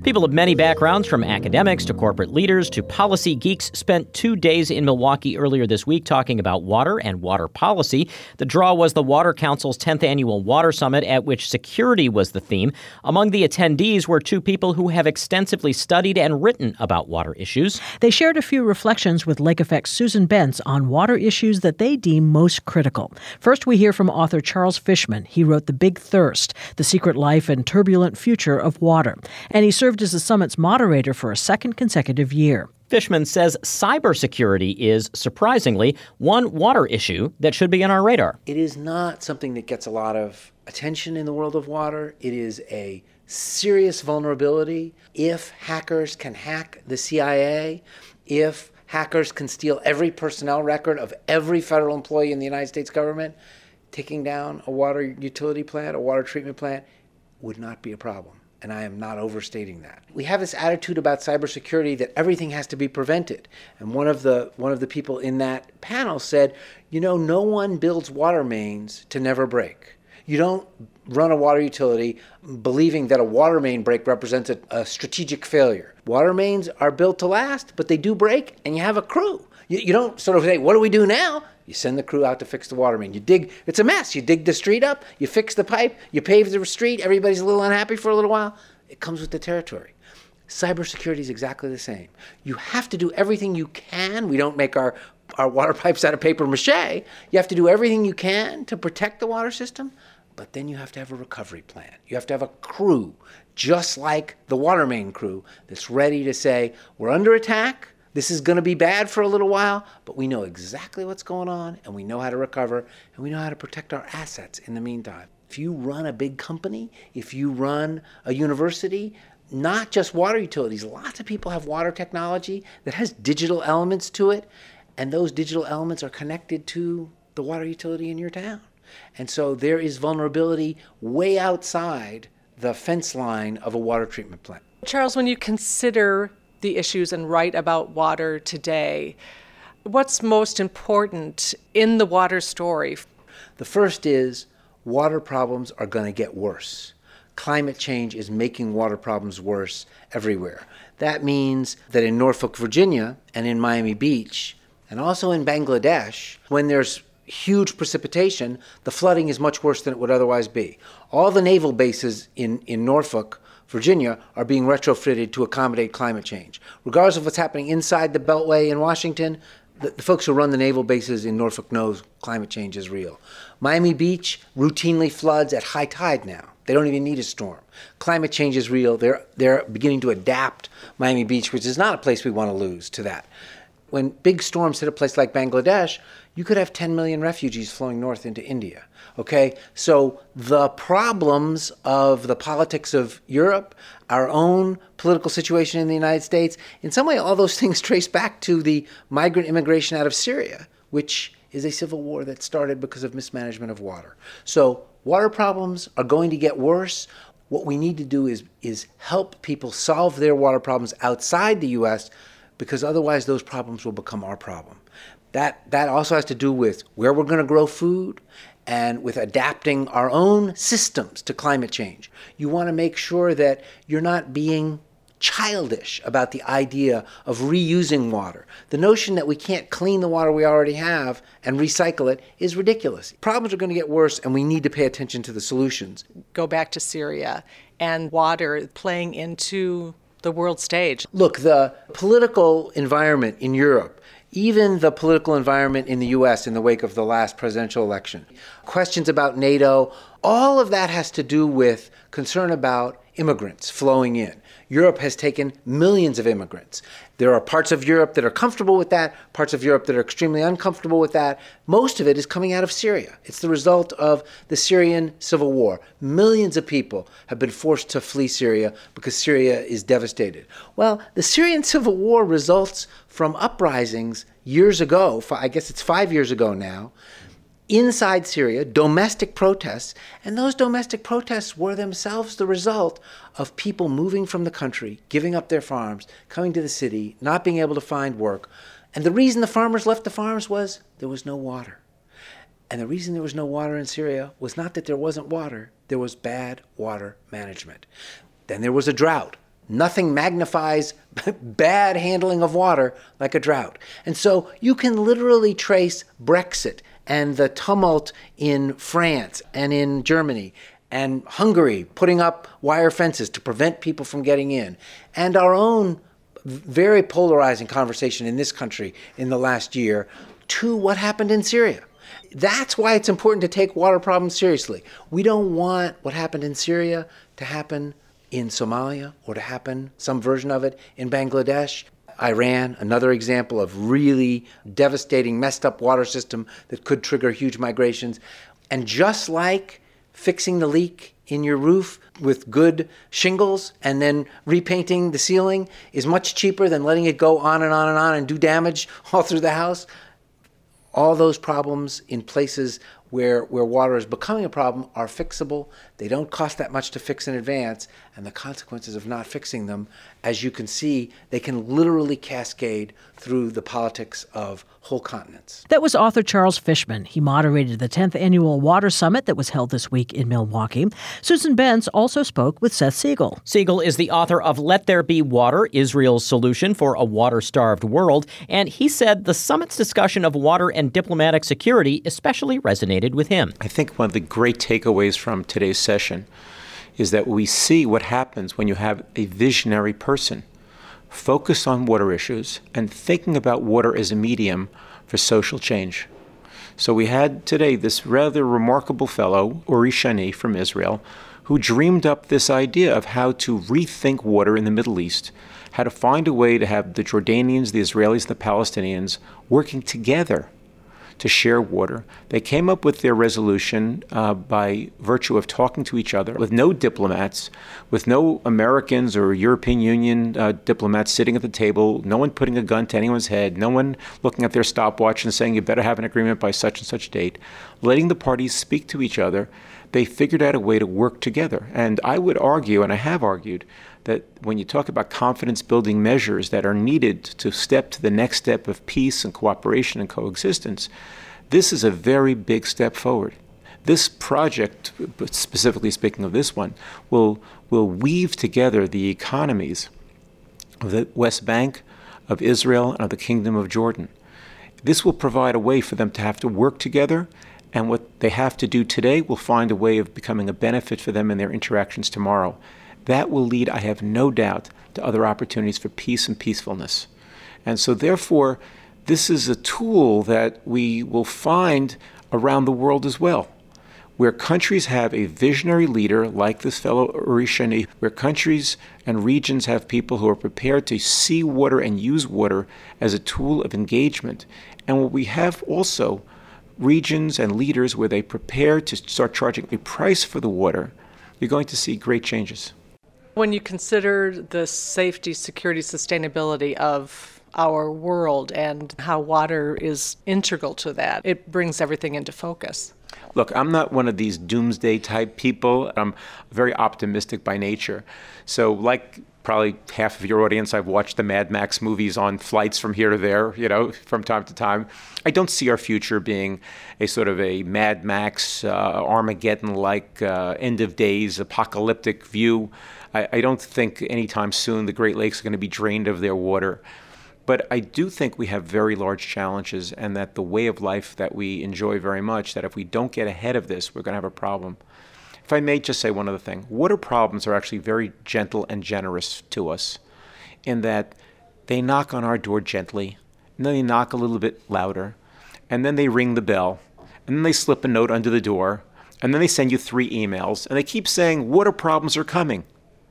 People of many backgrounds, from academics to corporate leaders to policy geeks, spent 2 days in Milwaukee earlier this week talking about water and water policy. The draw was the Water Council's 10th annual Water Summit, at which security was the theme. Among the attendees were two people who have extensively studied and written about water issues. They shared a few reflections with Lake Effect's Susan Bentz on water issues that they deem most critical. First, we hear from author Charles Fishman. He wrote The Big Thirst, The Secret Life and Turbulent Future of Water. And he served as the summit's moderator for a second consecutive year. Fishman says cybersecurity is, surprisingly, one water issue that should be on our radar. It is not something that gets a lot of attention in the world of water. It is a serious vulnerability. If hackers can hack the CIA, if hackers can steal every personnel record of every federal employee in the United States government, taking down a water utility plant, a water treatment plant, would not be a problem. And I am not overstating that. We have this attitude about cybersecurity that everything has to be prevented. And one of the people in that panel said, no one builds water mains to never break. You don't run a water utility believing that a water main break represents a strategic failure. Water mains are built to last, but they do break, and you have a crew. You don't sort of say, what do we do now? You send the crew out to fix the water main. You dig, it's a mess. You dig the street up, you fix the pipe, you pave the street, everybody's a little unhappy for a little while. It comes with the territory. Cybersecurity is exactly the same. You have to do everything you can. We don't make our water pipes out of paper mache. You have to do everything you can to protect the water system, but then you have to have a recovery plan. You have to have a crew, just like the water main crew, that's ready to say, we're under attack. This is going to be bad for a little while, but we know exactly what's going on, and we know how to recover, and we know how to protect our assets in the meantime. If you run a big company, if you run a university, not just water utilities, lots of people have water technology that has digital elements to it, and those digital elements are connected to the water utility in your town. And so there is vulnerability way outside the fence line of a water treatment plant. Charles, when you consider the issues and write about water today, what's most important in the water story? The first is water problems are going to get worse. Climate change is making water problems worse everywhere. That means that in Norfolk, Virginia, and in Miami Beach, and also in Bangladesh, when there's huge precipitation, the flooding is much worse than it would otherwise be. All the naval bases in Norfolk, Virginia, are being retrofitted to accommodate climate change. Regardless of what's happening inside the Beltway in Washington, the folks who run the naval bases in Norfolk knows climate change is real. Miami Beach routinely floods at high tide now. They don't even need a storm. Climate change is real. They're beginning to adapt Miami Beach, which is not a place we want to lose, to that. When big storms hit a place like Bangladesh, you could have 10 million refugees flowing north into India. Okay, so the problems of the politics of Europe, our own political situation in the United States, in some way all those things trace back to the migrant immigration out of Syria, which is a civil war that started because of mismanagement of water. So water problems are going to get worse. What we need to do is help people solve their water problems outside the U.S., because otherwise those problems will become our problem. That also has to do with where we're going to grow food and with adapting our own systems to climate change. You want to make sure that you're not being childish about the idea of reusing water. The notion that we can't clean the water we already have and recycle it is ridiculous. Problems are going to get worse, and we need to pay attention to the solutions. Go back to Syria and water playing into the world stage. Look, the political environment in Europe, even the political environment in the U.S. in the wake of the last presidential election, questions about NATO, all of that has to do with concern about immigrants flowing in. Europe has taken millions of immigrants. There are parts of Europe that are comfortable with that, parts of Europe that are extremely uncomfortable with that. Most of it is coming out of Syria. It's the result of the Syrian civil war. Millions of people have been forced to flee Syria because Syria is devastated. Well, the Syrian civil war results from uprisings years ago, I guess it's 5 years ago now, inside Syria, domestic protests, and those domestic protests were themselves the result of people moving from the country, giving up their farms, coming to the city, not being able to find work. And the reason the farmers left the farms was there was no water. And the reason there was no water in Syria was not that there wasn't water, there was bad water management. Then there was a drought. Nothing magnifies bad handling of water like a drought. And so you can literally trace Brexit and the tumult in France and in Germany and Hungary putting up wire fences to prevent people from getting in, and our own very polarizing conversation in this country in the last year to what happened in Syria. That's why it's important to take water problems seriously. We don't want what happened in Syria to happen in Somalia or to happen, some version of it, in Bangladesh. Iran, another example of really devastating, messed up water system that could trigger huge migrations. And just like fixing the leak in your roof with good shingles and then repainting the ceiling is much cheaper than letting it go on and on and on and do damage all through the house, all those problems in places where water is becoming a problem are fixable. They don't cost that much to fix in advance, and the consequences of not fixing them, as you can see, they can literally cascade through the politics of whole continents. That was author Charles Fishman. He moderated the 10th Annual Water Summit that was held this week in Milwaukee. Susan Bentz also spoke with Seth Siegel. Siegel is the author of Let There Be Water, Israel's Solution for a Water-Starved World, and he said the summit's discussion of water and diplomatic security especially resonated with him. I think one of the great takeaways from today's session is that we see what happens when you have a visionary person focused on water issues and thinking about water as a medium for social change. So we had today this rather remarkable fellow, Uri Shani from Israel, who dreamed up this idea of how to rethink water in the Middle East, how to find a way to have the Jordanians, the Israelis, the Palestinians working together to share water. They came up with their resolution by virtue of talking to each other with no diplomats, with no Americans or European Union diplomats sitting at the table, no one putting a gun to anyone's head, no one looking at their stopwatch and saying you better have an agreement by such and such date. Letting the parties speak to each other, they figured out a way to work together. And I would argue, and I have argued, that when you talk about confidence-building measures that are needed to step to the next step of peace and cooperation and coexistence, this is a very big step forward. This project, specifically speaking of this one, will weave together the economies of the West Bank, of Israel, and of the Kingdom of Jordan. This will provide a way for them to have to work together, and what they have to do today will find a way of becoming a benefit for them in their interactions tomorrow. That will lead, I have no doubt, to other opportunities for peace and peacefulness. And so therefore, this is a tool that we will find around the world as well, where countries have a visionary leader like this fellow Uri Shani, where countries and regions have people who are prepared to see water and use water as a tool of engagement. And what we have also regions and leaders where they prepare to start charging a price for the water, you're going to see great changes. When you consider the safety, security, sustainability of our world and how water is integral to that, it brings everything into focus. Look, I'm not one of these doomsday type people. I'm very optimistic by nature. So like probably half of your audience, I've watched the Mad Max movies on flights from here to there, from time to time. I don't see our future being a sort of a Mad Max, Armageddon-like end of days, apocalyptic view. I don't think anytime soon the Great Lakes are going to be drained of their water. But I do think we have very large challenges, and that the way of life that we enjoy very much, that if we don't get ahead of this, we're going to have a problem. If I may just say one other thing, water problems are actually very gentle and generous to us in that they knock on our door gently, and then they knock a little bit louder, and then they ring the bell, and then they slip a note under the door, and then they send you 3 emails, and they keep saying water problems are coming.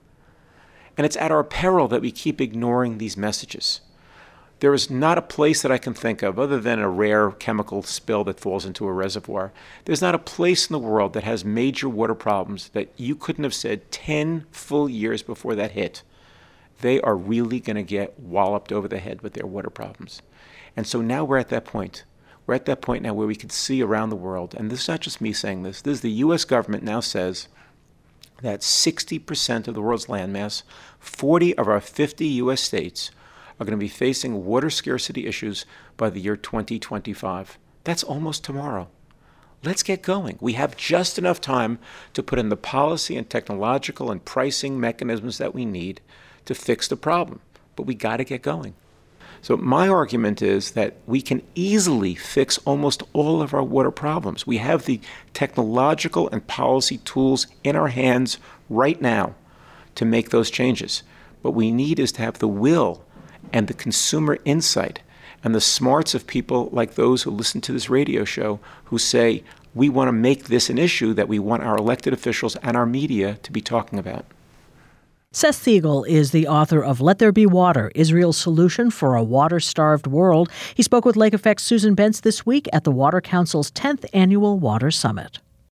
And it's at our peril that we keep ignoring these messages. There is not a place that I can think of, other than a rare chemical spill that falls into a reservoir. There's not a place in the world that has major water problems that you couldn't have said 10 full years before that hit. They are really going to get walloped over the head with their water problems. And so now we're at that point. We're at that point now where we can see around the world, and this is not just me saying this is the U.S. government now says that 60% of the world's landmass, 40 of our 50 U.S. states, are going to be facing water scarcity issues by the year 2025. That's almost tomorrow. Let's get going. We have just enough time to put in the policy and technological and pricing mechanisms that we need to fix the problem, but we got to get going. So my argument is that we can easily fix almost all of our water problems. We have the technological and policy tools in our hands right now to make those changes. What we need is to have the will and the consumer insight and the smarts of people like those who listen to this radio show who say, we want to make this an issue that we want our elected officials and our media to be talking about. Seth Siegel is the author of Let There Be Water, Israel's Solution for a Water-Starved World. He spoke with Lake Effect's Susan Bentz this week at the Water Council's 10th Annual Water Summit.